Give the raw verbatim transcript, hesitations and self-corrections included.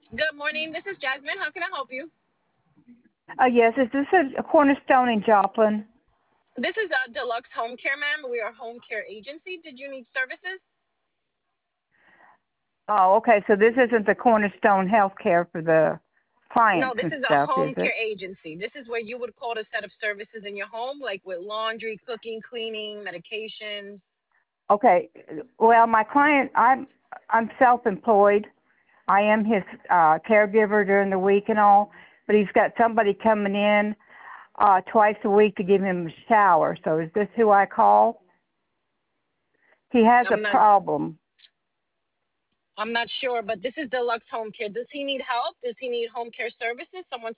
Good morning. This is Jasmine. How can I help you? Uh, yes, is this a, a Cornerstone in Joplin? This is a deluxe home care, ma'am. We are a home care agency. Did you need services? Oh, okay. So this isn't the Cornerstone Healthcare for the No, clients this and is a stuff, is home it? care agency. This is where you would call to set up services in your home, like with laundry, cooking, cleaning, medications. Okay. Well, my client, I'm I'm self-employed. I am his uh, caregiver during the week and all, but he's got somebody coming in uh, twice a week to give him a shower. So is this who I call? He has a I'm not problem. I'm not sure, but this is deluxe home care. Does he need help? Does he need home care services? Someone